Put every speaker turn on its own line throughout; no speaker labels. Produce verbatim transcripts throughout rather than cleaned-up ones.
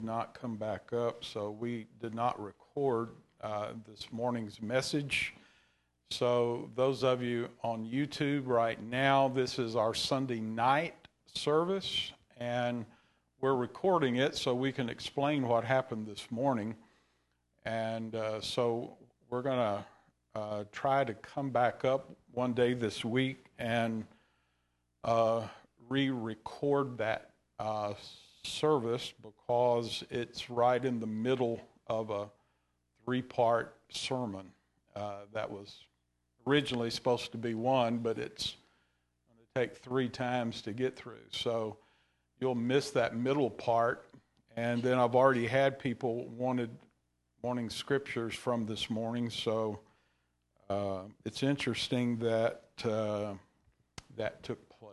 not come back up, so we did not record uh, this morning's message. So those of you on YouTube right now, this is our Sunday night service, and we're recording it so we can explain what happened this morning. And uh, so we're going to uh, try to come back up one day this week and uh, re-record that uh, service, because it's right in the middle of a three-part sermon uh, that was originally supposed to be one, but it's going to take three times to get through. So you'll miss that middle part. And then I've already had people wanted wanting scriptures from this morning, so uh, it's interesting that uh, that took place.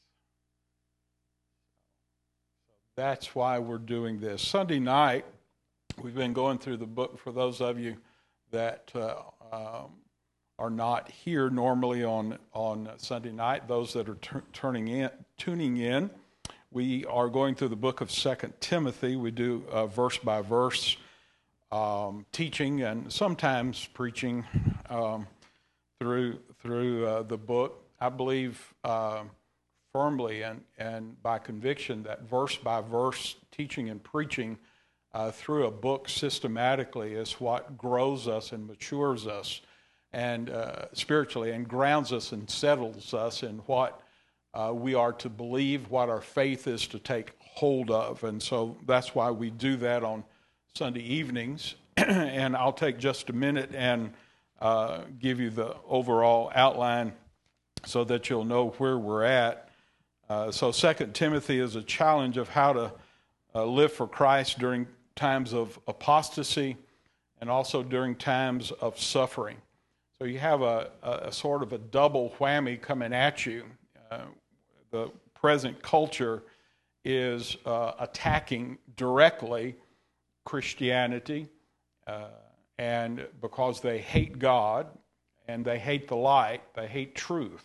That's why we're doing this. Sunday night, we've been going through the book. For those of you that uh, um, are not here normally on, on Sunday night, those that are t- turning in, tuning in, we are going through the book of Second Timothy. We do uh, verse by verse um, teaching and sometimes preaching um, through through uh, the book. I believe Uh, firmly and, and by conviction that verse by verse teaching and preaching uh, through a book systematically is what grows us and matures us and uh, spiritually, and grounds us and settles us in what uh, we are to believe, what our faith is to take hold of. And so that's why we do that on Sunday evenings. And I'll take just a minute and uh, give you the overall outline so that you'll know where we're at. Uh, so Second Timothy is a challenge of how to uh, live for Christ during times of apostasy and also during times of suffering. So you have a, a, a sort of a double whammy coming at you. Uh, the present culture is uh, attacking directly Christianity, uh, and because they hate God and they hate the light, they hate truth.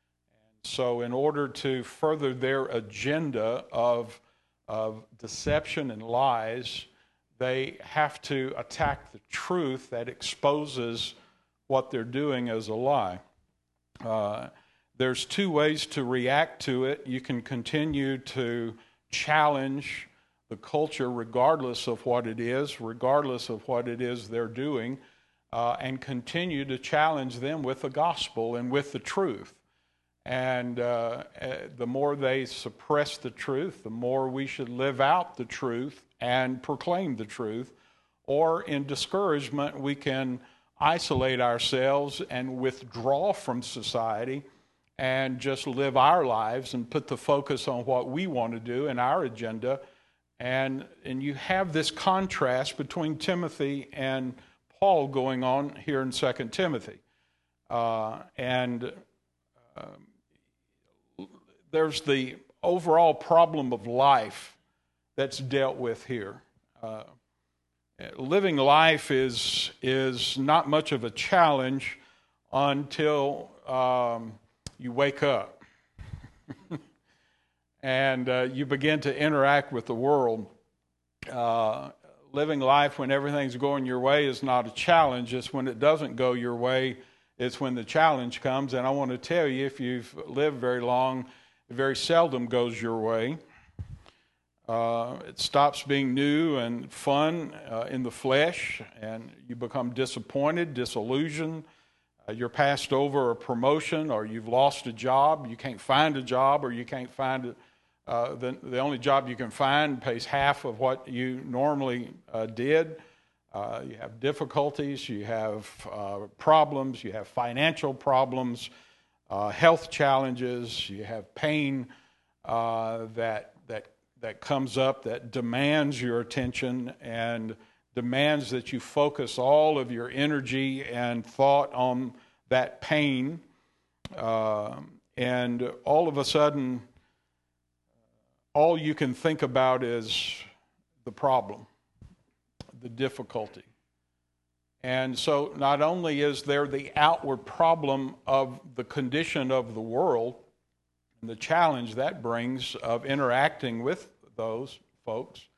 So in order to further their agenda of, of deception and lies, they have to attack the truth that exposes what they're doing as a lie. Uh, there's two ways to react to it. You can continue to challenge the culture regardless of what it is, regardless of what it is they're doing, uh, and continue to challenge them with the gospel and with the truth. And uh, the more they suppress the truth, the more we should live out the truth and proclaim the truth. Or in discouragement, we can isolate ourselves and withdraw from society and just live our lives and put the focus on what we want to do and our agenda. And, and you have this contrast between Timothy and Paul going on here in Second Timothy. Uh, and... Um, There's the overall problem of life that's dealt with here. Uh, living life is is not much of a challenge until um, you wake up and uh, you begin to interact with the world. Uh, living life when everything's going your way is not a challenge. It's when it doesn't go your way, it's when the challenge comes. And I want to tell you, if you've lived very long, it very seldom goes your way. Uh, it stops being new and fun uh, in the flesh, and you become disappointed, disillusioned. Uh, you're passed over a promotion, or you've lost a job. You can't find a job, or you can't find it. Uh, the, the only job you can find pays half of what you normally uh, did. Uh, you have difficulties, you have uh, problems, you have financial problems, Uh, health challenges, you have pain uh, that that that comes up that demands your attention and demands that you focus all of your energy and thought on that pain. Uh, and all of a sudden, all you can think about is the problem, the difficulty. And so not only is there the outward problem of the condition of the world and the challenge that brings of interacting with those folks,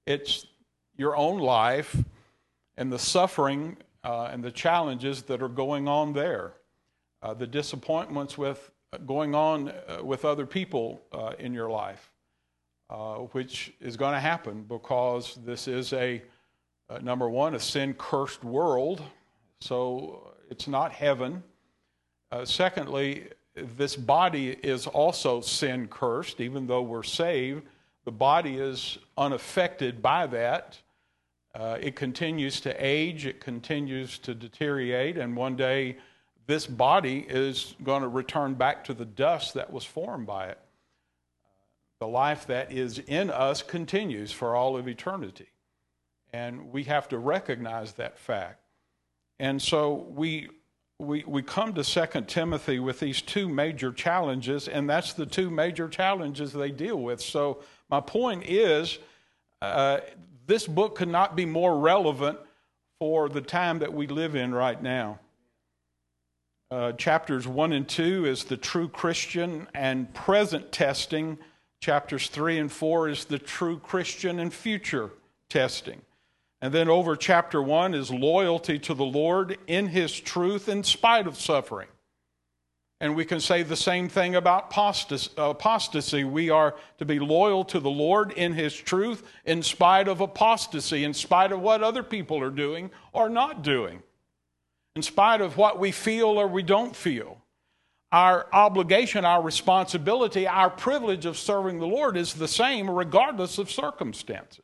It's your own life and the suffering uh, and the challenges that are going on there, uh, the disappointments with going on uh, with other people uh, in your life, uh, which is going to happen because this is a, uh, number one, a sin-cursed world, so it's not heaven. Uh, secondly, this body is also sin-cursed, even though we're saved. The body is unaffected by that. Uh, it continues to age, it continues to deteriorate, and one day this body is going to return back to the dust that was formed by it. The life that is in us continues for all of eternity, and we have to recognize that fact. And so we we we come to Second Timothy with these two major challenges, and that's the two major challenges they deal with. So my point is, uh, this book could not be more relevant for the time that we live in right now. Uh, chapters one and two is the true Christian and present testing. Chapters three and four is the true Christian and future testing. And then over chapter one is loyalty to the Lord in His truth in spite of suffering. And we can say the same thing about apostasy. We are to be loyal to the Lord in His truth in spite of apostasy, in spite of what other people are doing or not doing, in spite of what we feel or we don't feel. Our obligation, our responsibility, our privilege of serving the Lord is the same regardless of circumstances.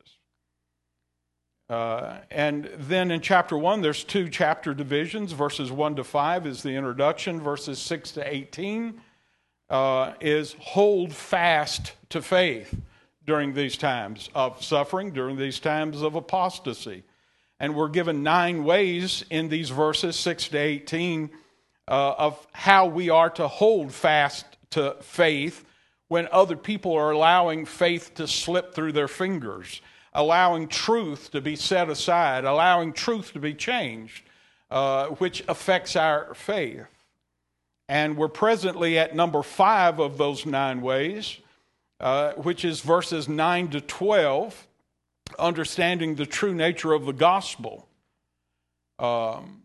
Uh, and then in chapter one, there's two chapter divisions. Verses one to five is the introduction. Verses six to eighteen uh, is hold fast to faith during these times of suffering, during these times of apostasy. And we're given nine ways in these verses, six to eighteen, uh, of how we are to hold fast to faith when other people are allowing faith to slip through their fingers, allowing truth to be set aside, allowing truth to be changed, uh, which affects our faith. And we're presently at number five of those nine ways, uh, which is verses nine to twelve, understanding the true nature of the gospel. Um,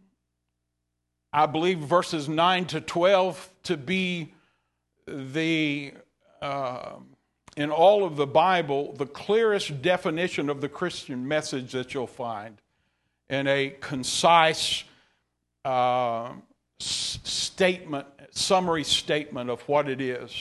I believe verses nine to twelve to be the... Uh, in all of the Bible, the clearest definition of the Christian message that you'll find in a concise uh, s- statement, summary statement of what it is.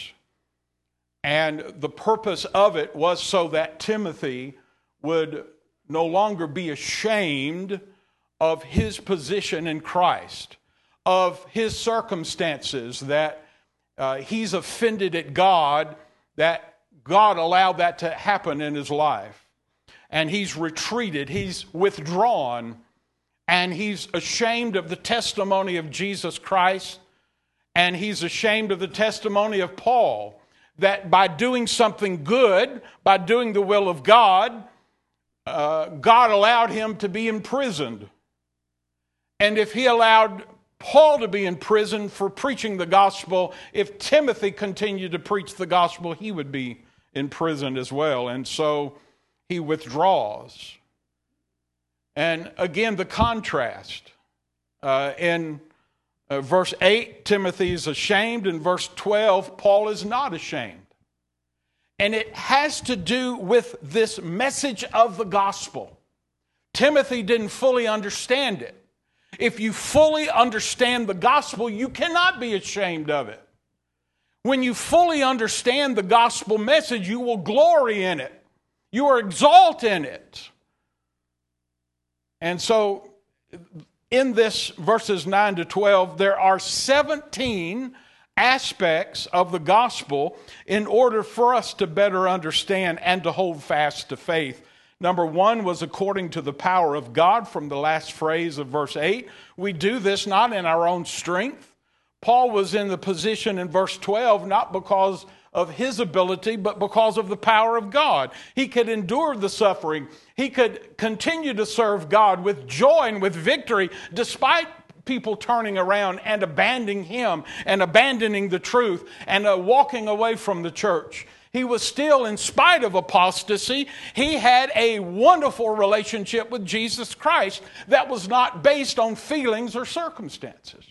And the purpose of it was so that Timothy would no longer be ashamed of his position in Christ, of his circumstances, that uh, he's offended at God, that God allowed that to happen in his life. And he's retreated, he's withdrawn, and he's ashamed of the testimony of Jesus Christ, and he's ashamed of the testimony of Paul, that by doing something good, by doing the will of God, uh, God allowed him to be imprisoned. And if he allowed Paul to be in prison for preaching the gospel, if Timothy continued to preach the gospel, he would be in prison as well. And so he withdraws. And again, the contrast. Uh, in uh, verse eight, Timothy is ashamed. In verse twelve, Paul is not ashamed. And it has to do with this message of the gospel. Timothy didn't fully understand it. If you fully understand the gospel, you cannot be ashamed of it. When you fully understand the gospel message, you will glory in it. You will exalt in it. And so, in this verses nine to twelve, there are seventeen aspects of the gospel in order for us to better understand and to hold fast to faith. Number one was according to the power of God, from the last phrase of verse eight. We do this not in our own strength. Paul was in the position in verse twelve not because of his ability, but because of the power of God. He could endure the suffering. He could continue to serve God with joy and with victory, despite people turning around and abandoning him and abandoning the truth and uh, walking away from the church. He was still, in spite of apostasy, he had a wonderful relationship with Jesus Christ that was not based on feelings or circumstances.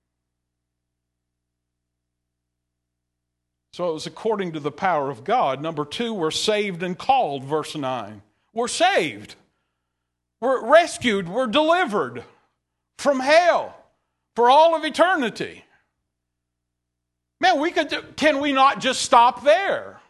So it was according to the power of God. Number two, we're saved and called, verse nine. We're saved. We're rescued. We're delivered from hell for all of eternity. Man, we could, can we not just stop there?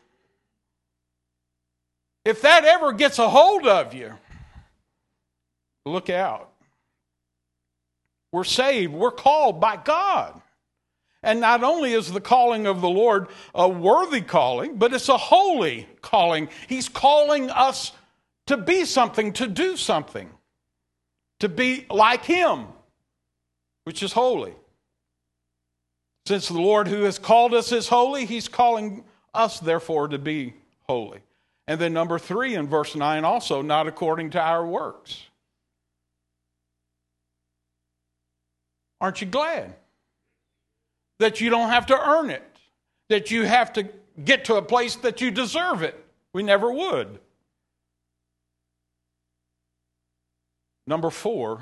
If that ever gets a hold of you, look out. We're saved. We're called by God. And not only is the calling of the Lord a worthy calling, but it's a holy calling. He's calling us to be something, to do something, to be like Him, which is holy. Since the Lord who has called us is holy, He's calling us, therefore, to be holy. And then number three in verse nine also, not according to our works. Aren't you glad that you don't have to earn it, that you have to get to a place that you deserve it? We never would. Number four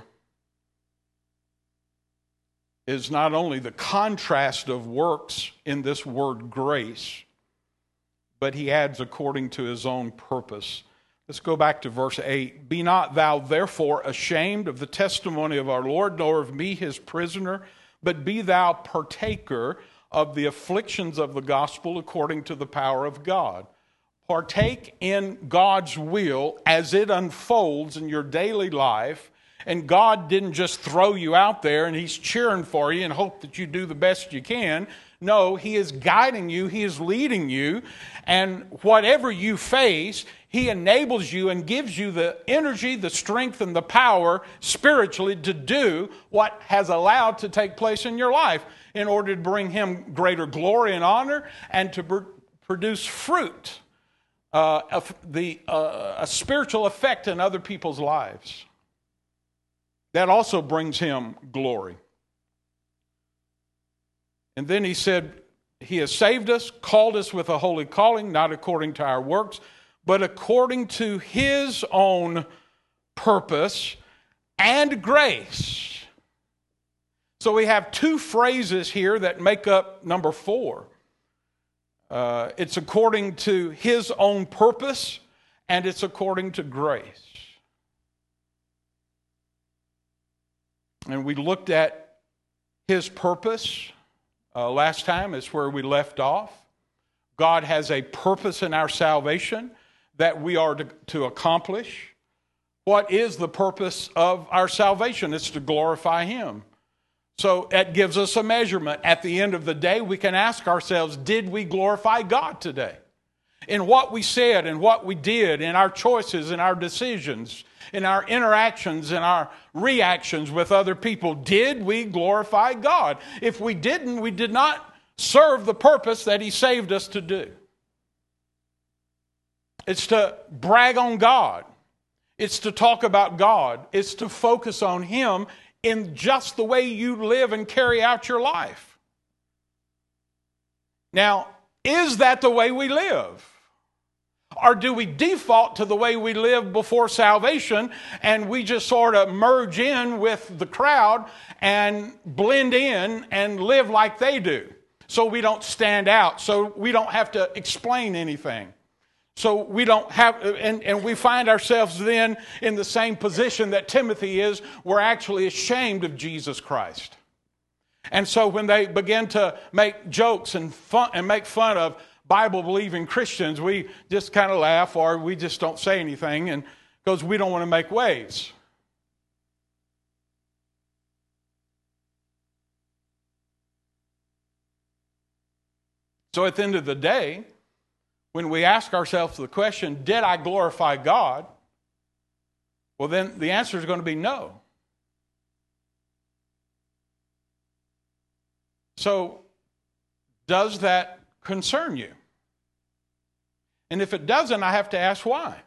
is not only the contrast of works in this word grace, but he adds according to his own purpose. Let's go back to verse eight. Be not thou therefore ashamed of the testimony of our Lord, nor of me his prisoner, but be thou partaker of the afflictions of the gospel according to the power of God. Partake in God's will as it unfolds in your daily life. And God didn't just throw you out there and He's cheering for you and hope that you do the best you can. No, He is guiding you. He is leading you. And whatever you face, He enables you and gives you the energy, the strength, and the power spiritually to do what has allowed to take place in your life in order to bring Him greater glory and honor and to pr- produce fruit, uh, of the, uh, a spiritual effect in other people's lives. That also brings Him glory. And then he said, He has saved us, called us with a holy calling, not according to our works, but according to His own purpose and grace. So we have two phrases here that make up number four. Uh, it's according to His own purpose, and it's according to grace. And we looked at His purpose uh, last time. It's where we left off. God has a purpose in our salvation that we are to, to accomplish. What is the purpose of our salvation? It's to glorify Him. So that gives us a measurement. At the end of the day, we can ask ourselves, did we glorify God today? In what we said and what we did, in our choices and our decisions, in our interactions and our reactions with other people, did we glorify God? If we didn't, we did not serve the purpose that He saved us to do. It's to brag on God. It's to talk about God. It's to focus on Him in just the way you live and carry out your life. Now, is that the way we live? Or do we default to the way we lived before salvation and we just sort of merge in with the crowd and blend in and live like they do? So we don't stand out, so we don't have to explain anything. So we don't have, and, and we find ourselves then in the same position that Timothy is. We're actually ashamed of Jesus Christ. And so when they begin to make jokes and fun and make fun of Bible-believing Christians, we just kind of laugh or we just don't say anything, and because we don't want to make waves. So at the end of the day, when we ask ourselves the question, did I glorify God? Well, then the answer is going to be no. So, does that concern you? And if it doesn't, I have to ask why.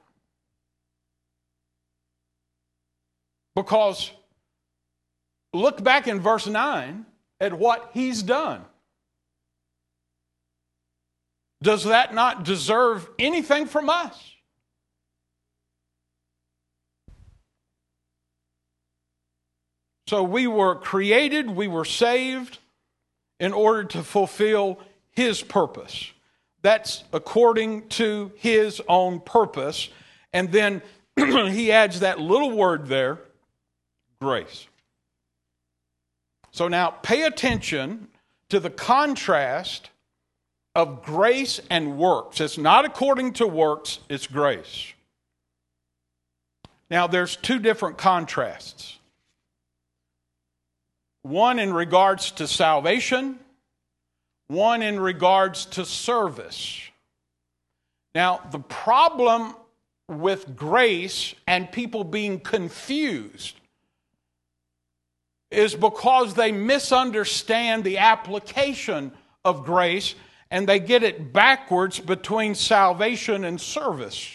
Because look back in verse nine at what He's done. Does that not deserve anything from us? So we were created, we were saved in order to fulfill His purpose. That's according to His own purpose. And then He adds that little word there, grace. So now pay attention to the contrast of grace and works. It's not according to works, it's grace. Now there's two different contrasts. One in regards to salvation, one in regards to service. Now, the problem with grace and people being confused is because they misunderstand the application of grace and they get it backwards between salvation and service.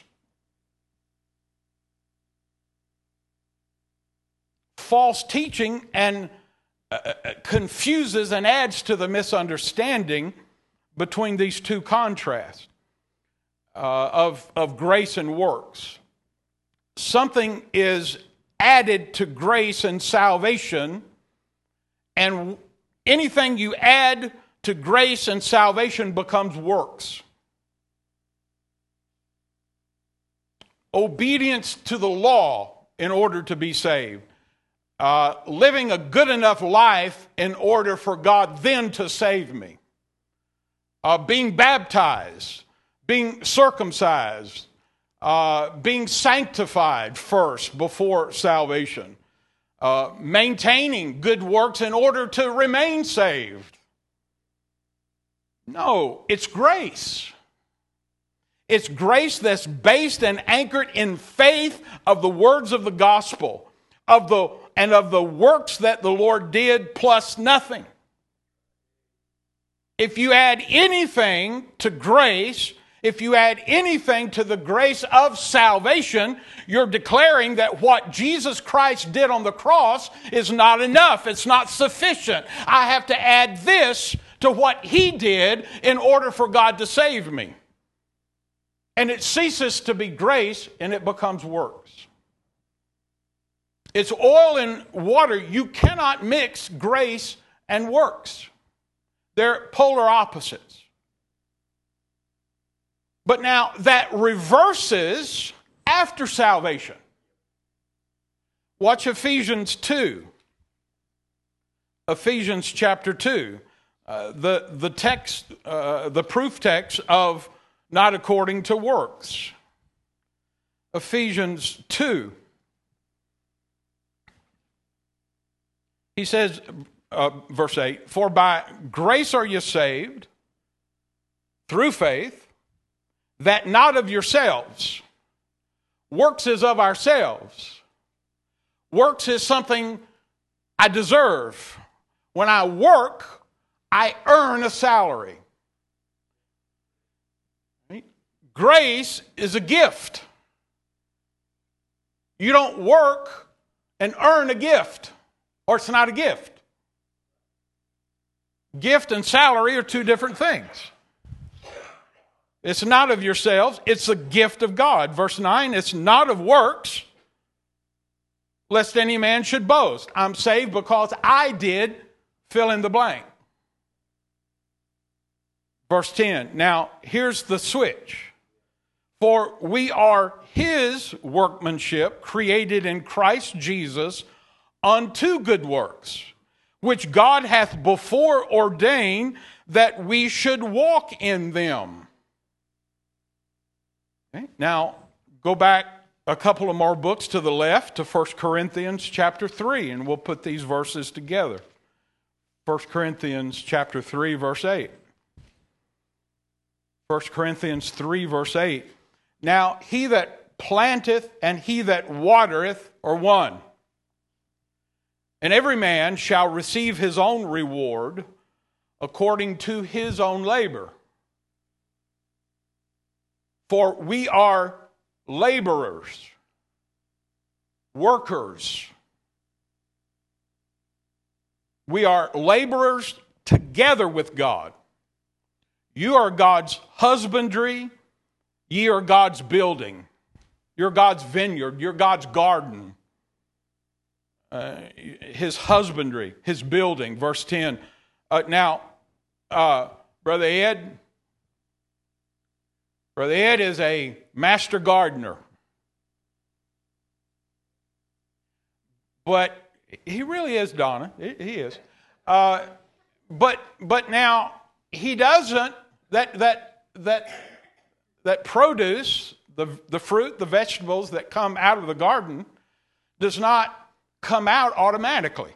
False teaching and Uh, confuses and adds to the misunderstanding between these two contrasts uh, of, of grace and works. Something is added to grace and salvation, and anything you add to grace and salvation becomes works. Obedience to the law in order to be saved. Uh, living a good enough life in order for God then to save me. Uh, being baptized, being circumcised, uh, being sanctified first before salvation. Uh, maintaining good works in order to remain saved. No, it's grace. It's grace that's based and anchored in faith of the words of the gospel, of the and of the works that the Lord did plus nothing. If you add anything to grace, if you add anything to the grace of salvation, you're declaring that what Jesus Christ did on the cross is not enough. It's not sufficient. I have to add this to what He did in order for God to save me. And it ceases to be grace and it becomes works. It's oil and water. You cannot mix grace and works. They're polar opposites. But now that reverses after salvation. Watch Ephesians two. Ephesians chapter two. Uh, the, the text, uh, the proof text of not according to works. Ephesians two. He says, uh, verse eight, for by grace are you saved through faith, that not of yourselves. Works is of ourselves. Works is something I deserve. When I work, I earn a salary. Right? Grace is a gift. You don't work and earn a gift. Or it's not a gift. Gift and salary are two different things. It's not of yourselves, it's a gift of God. Verse nine, it's not of works, lest any man should boast. I'm saved because I did fill in the blank. Verse ten, now here's the switch. For we are His workmanship, created in Christ Jesus, unto good works, which God hath before ordained that we should walk in them. Okay. Now, go back a couple of more books to the left to First Corinthians chapter three, and we'll put these verses together. First Corinthians chapter three, verse eight. First Corinthians three, verse eight. Now, he that planteth and he that watereth are one. And every man shall receive his own reward according to his own labor. For we are laborers, workers. We are laborers together with God. You are God's husbandry. Ye are God's building. You're God's vineyard. You're God's garden. Uh, his husbandry, his building. Verse ten. Uh, now, uh, Brother Ed, Brother Ed is a master gardener. But he really is, Donna. He is. Uh, but but now he doesn't that that that that produce, the the fruit, the vegetables that come out of the garden, does not come out automatically.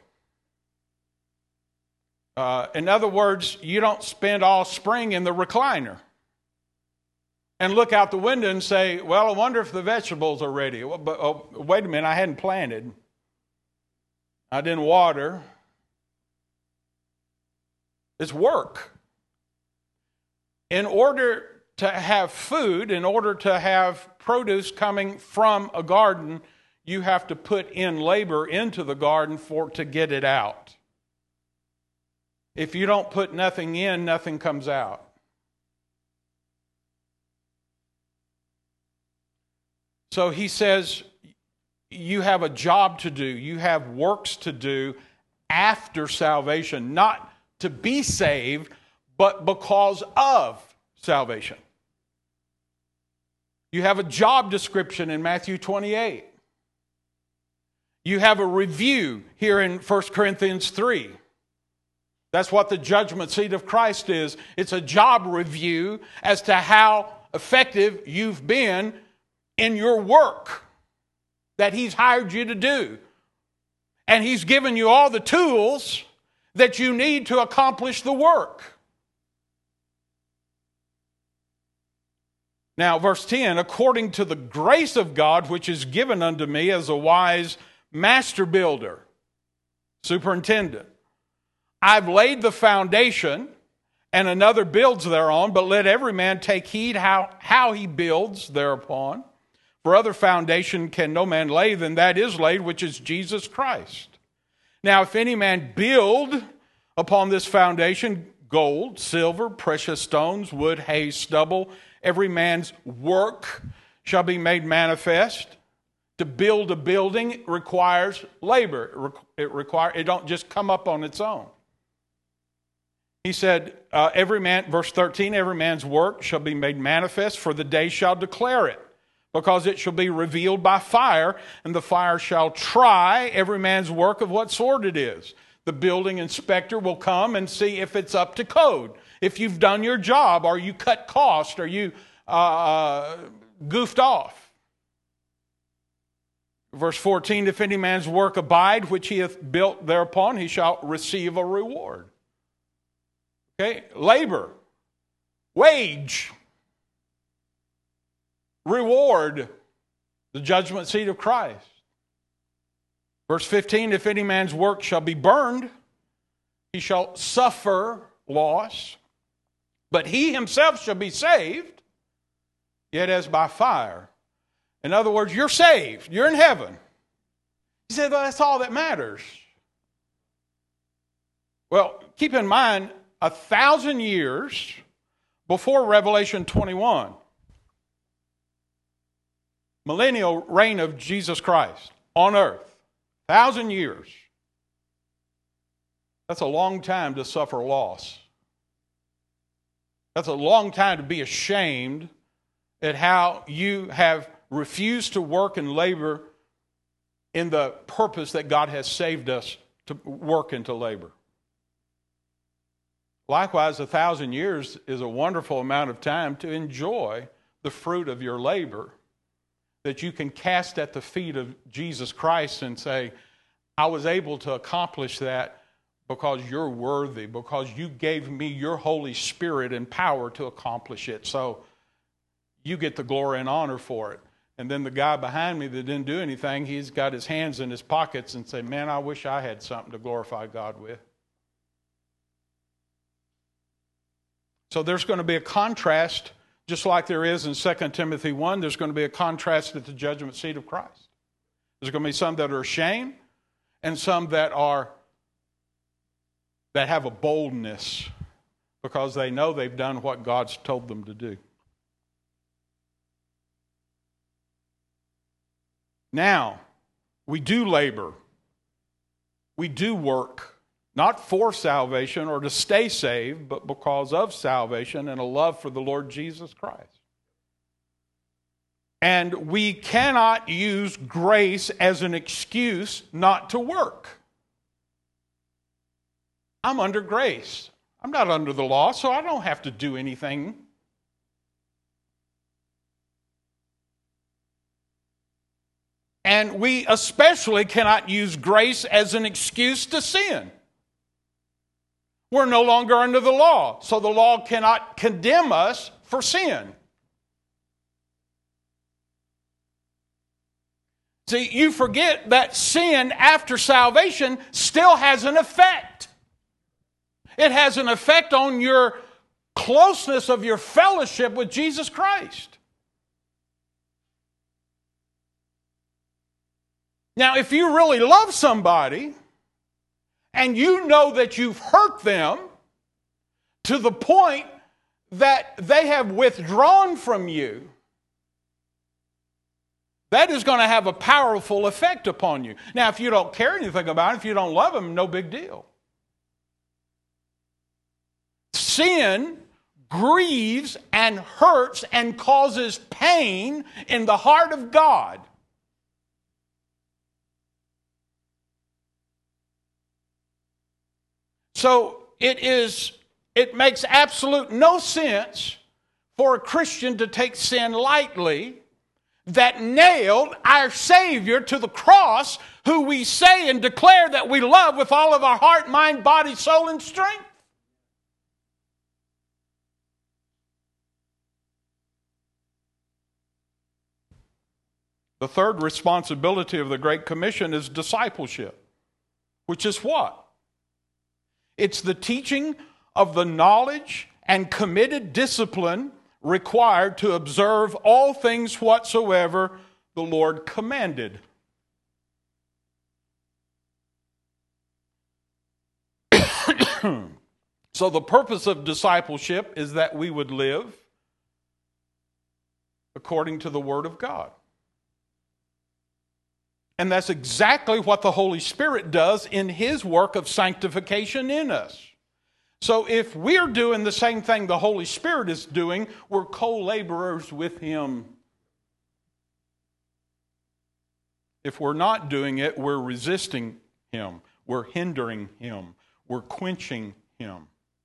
Uh, in other words, you don't spend all spring in the recliner and look out the window and say, "Well, I wonder if the vegetables are ready." Well, but oh, wait a minute, I hadn't planted. I didn't water. It's work. In order to have food, in order to have produce coming from a garden, you have to put in labor into the garden for to get it out. If you don't put nothing in, nothing comes out. So he says, you have a job to do. You have works to do after salvation, not to be saved, but because of salvation. You have a job description in Matthew twenty-eight. You have a review here in First Corinthians three. That's what the judgment seat of Christ is. It's a job review as to how effective you've been in your work that He's hired you to do. And He's given you all the tools that you need to accomplish the work. Now, verse ten, according to the grace of God which is given unto me as a wise master builder, superintendent, I've laid the foundation, and another builds thereon, but let every man take heed how, how he builds thereupon. For other foundation can no man lay than that is laid, which is Jesus Christ. Now, if any man build upon this foundation gold, silver, precious stones, wood, hay, stubble, every man's work shall be made manifest. To build a building requires labor. It require it don't just come up on its own. He said, uh, every man, verse thirteen, every man's work shall be made manifest, for the day shall declare it, because it shall be revealed by fire, and the fire shall try every man's work of what sort it is. The building inspector will come and see if it's up to code, if you've done your job, or you cut cost, or you uh, goofed off. Verse fourteen, if any man's work abide, which he hath built thereupon, he shall receive a reward. Okay, labor, wage, reward, the judgment seat of Christ. Verse fifteen, if any man's work shall be burned, he shall suffer loss, but he himself shall be saved, yet as by fire. In other words, you're saved. You're in heaven. He said, well, that's all that matters. Well, keep in mind, a thousand years before Revelation twenty-one, millennial reign of Jesus Christ on earth, thousand years. That's a long time to suffer loss. That's a long time to be ashamed at how you have refused to work and labor in the purpose that God has saved us to work and to labor. Likewise, a thousand years is a wonderful amount of time to enjoy the fruit of your labor that you can cast at the feet of Jesus Christ and say, I was able to accomplish that because you're worthy, because you gave me your Holy Spirit and power to accomplish it. So you get the glory and honor for it. And then the guy behind me that didn't do anything, he's got his hands in his pockets and say, man, I wish I had something to glorify God with. So there's going to be a contrast, just like there is in Second Timothy one, there's going to be a contrast at the judgment seat of Christ. There's going to be some that are ashamed and some that are that have a boldness because they know they've done what God's told them to do. Now, we do labor. We do work, not for salvation or to stay saved, but because of salvation and a love for the Lord Jesus Christ. And we cannot use grace as an excuse not to work. I'm under grace. I'm not under the law, so I don't have to do anything. And we especially cannot use grace as an excuse to sin. We're no longer under the law, so the law cannot condemn us for sin. See, you forget that sin after salvation still has an effect. It has an effect on your closeness of your fellowship with Jesus Christ. Now, if you really love somebody and you know that you've hurt them to the point that they have withdrawn from you, that is going to have a powerful effect upon you. Now, if you don't care anything about it, if you don't love them, no big deal. Sin grieves and hurts and causes pain in the heart of God. So it is, it makes absolute no sense for a Christian to take sin lightly that nailed our Savior to the cross, who we say and declare that we love with all of our heart, mind, body, soul, and strength. The third responsibility of the Great Commission is discipleship, which is what? It's the teaching of the knowledge and committed discipline required to observe all things whatsoever the Lord commanded. So the purpose of discipleship is that we would live according to the Word of God. And that's exactly what the Holy Spirit does in His work of sanctification in us. So if we're doing the same thing the Holy Spirit is doing, we're co-laborers with Him. If we're not doing it, we're resisting Him. We're hindering Him. We're quenching Him.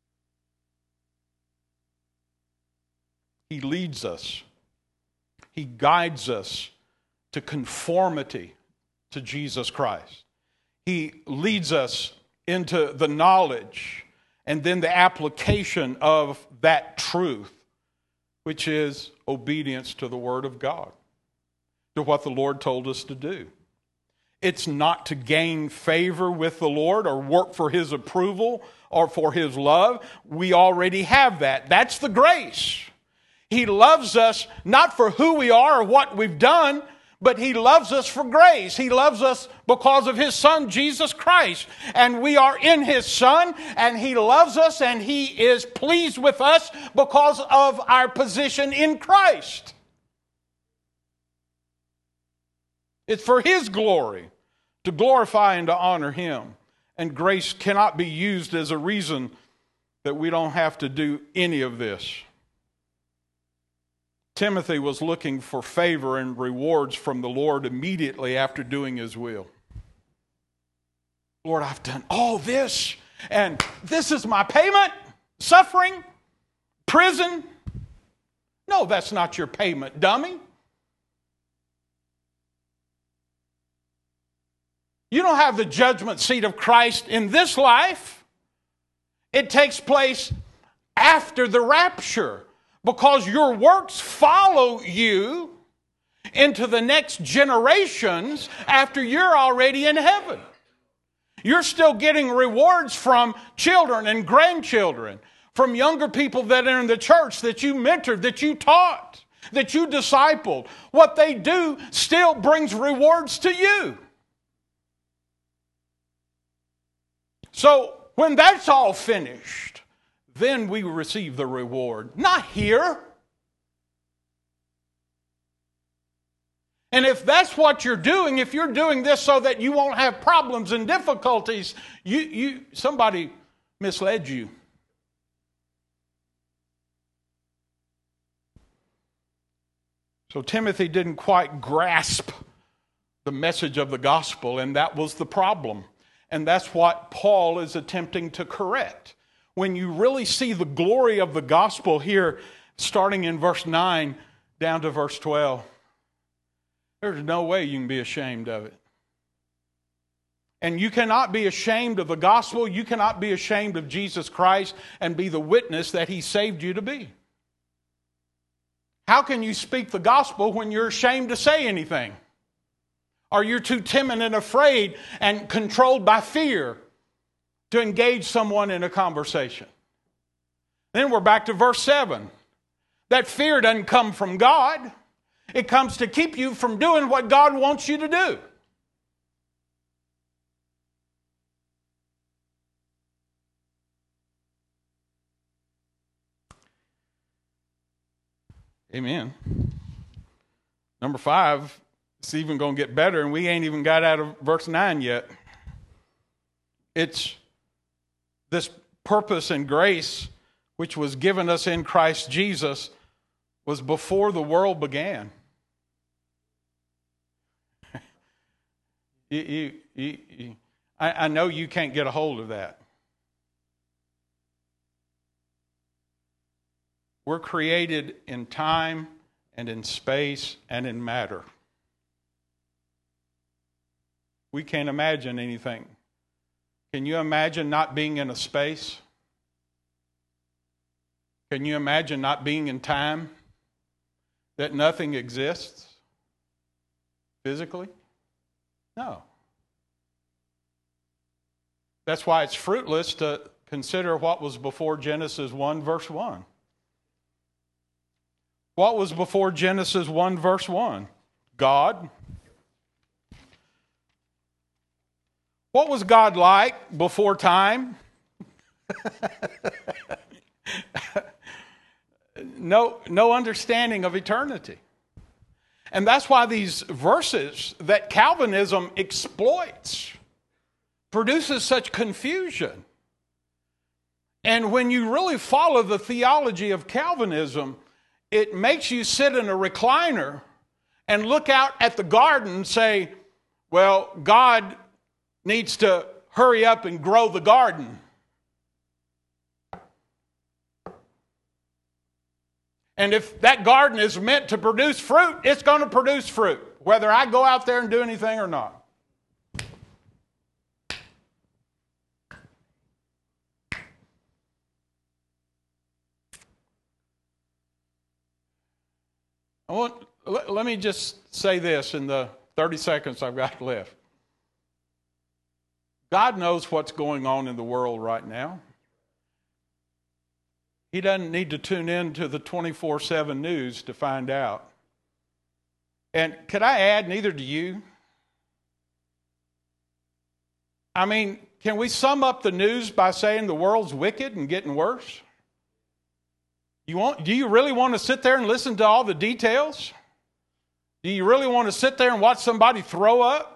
He leads us. He guides us to conformity to Jesus Christ. He leads us into the knowledge and then the application of that truth, which is obedience to the Word of God, to what the Lord told us to do. It's not to gain favor with the Lord or work for His approval or for His love. We already have that. That's the grace. He loves us not for who we are or what we've done, but He loves us for grace. He loves us because of His Son, Jesus Christ. And we are in His Son, and He loves us, and He is pleased with us because of our position in Christ. It's for His glory, to glorify and to honor Him. And grace cannot be used as a reason that we don't have to do any of this. Timothy was looking for favor and rewards from the Lord immediately after doing His will. Lord, I've done all this, and this is my payment? Suffering? Prison? No, that's not your payment, dummy. You don't have the judgment seat of Christ in this life. It takes place after the rapture, because your works follow you into the next generations after you're already in heaven. You're still getting rewards from children and grandchildren, from younger people that are in the church that you mentored, that you taught, that you discipled. What they do still brings rewards to you. So when that's all finished, then we receive the reward, not here. And if that's what you're doing, if you're doing this so that you won't have problems and difficulties, you, you somebody misled you. So Timothy didn't quite grasp the message of the gospel, and that was the problem. And that's what Paul is attempting to correct. When you really see the glory of the gospel here, starting in verse nine down to verse twelve, there's no way you can be ashamed of it. And you cannot be ashamed of the gospel. You cannot be ashamed of Jesus Christ and be the witness that He saved you to be. How can you speak the gospel when you're ashamed to say anything? Or you're too timid and afraid and controlled by fear to engage someone in a conversation? Then we're back to verse seven. That fear doesn't come from God. It comes to keep you from doing what God wants you to do. Amen. Number five, it's even going to get better, and we ain't even got out of verse nine yet. It's this purpose and grace which was given us in Christ Jesus was before the world began. you, you, you, you, I, I know you can't get a hold of that. We're created in time and in space and in matter. We can't imagine anything. Can you imagine not being in a space? Can you imagine not being in time? That nothing exists physically? No. That's why it's fruitless to consider what was before Genesis one, verse one. What was before Genesis one, verse one? God. What was God like before time? no, no understanding of eternity. And that's why these verses that Calvinism exploits produces such confusion. And when you really follow the theology of Calvinism, it makes you sit in a recliner and look out at the garden and say, well, God needs to hurry up and grow the garden. And if that garden is meant to produce fruit, it's going to produce fruit, whether I go out there and do anything or not. I want, let, let me just say this in the thirty seconds I've got left. God knows what's going on in the world right now. He doesn't need to tune in to the twenty-four seven news to find out. And could I add, neither do you. I mean, can we sum up the news by saying the world's wicked and getting worse? You want, do you really want to sit there and listen to all the details? Do you really want to sit there and watch somebody throw up?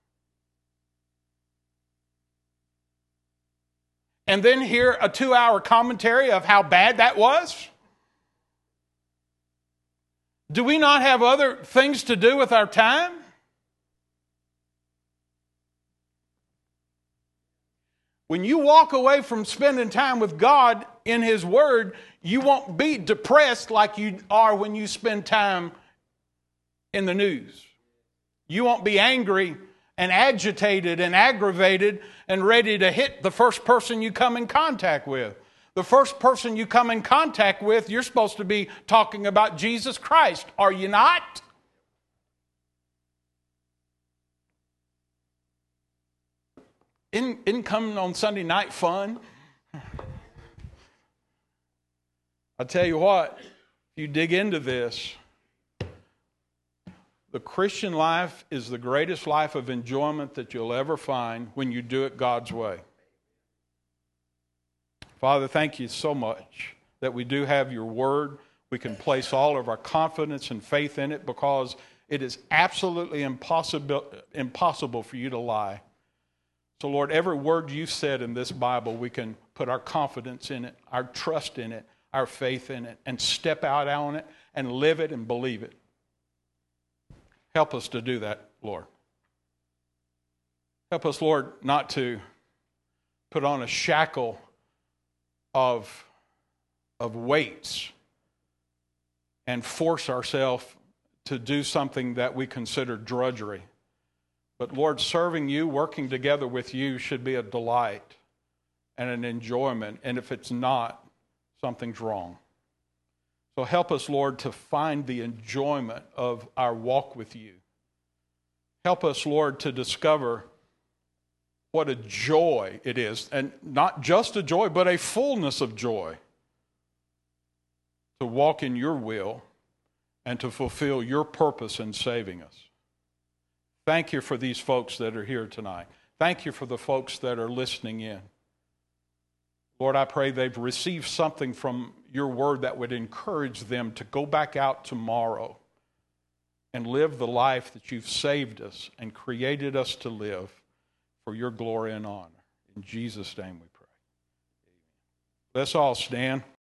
And then hear a two-hour commentary of how bad that was? Do we not have other things to do with our time? When you walk away from spending time with God in His Word, you won't be depressed like you are when you spend time in the news. You won't be angry and agitated and aggravated and ready to hit the first person you come in contact with. The first person you come in contact with, you're supposed to be talking about Jesus Christ. Are you not? Isn't, isn't coming on Sunday night fun? I'll tell you what, if you dig into this, the Christian life is the greatest life of enjoyment that you'll ever find when you do it God's way. Father, thank you so much that we do have your word. We can place all of our confidence and faith in it because it is absolutely impossible, impossible for you to lie. So, Lord, every word you said in this Bible, we can put our confidence in it, our trust in it, our faith in it, and step out on it and live it and believe it. Help us to do that, Lord. Help us, Lord, not to put on a shackle of, of weights and force ourselves to do something that we consider drudgery. But Lord, serving you, working together with you should be a delight and an enjoyment. And if it's not, something's wrong. So help us, Lord, to find the enjoyment of our walk with you. Help us, Lord, to discover what a joy it is, and not just a joy, but a fullness of joy to walk in your will and to fulfill your purpose in saving us. Thank you for these folks that are here tonight. Thank you for the folks that are listening in. Lord, I pray they've received something from your word that would encourage them to go back out tomorrow and live the life that you've saved us and created us to live for your glory and honor. In Jesus' name we pray. Let's all stand.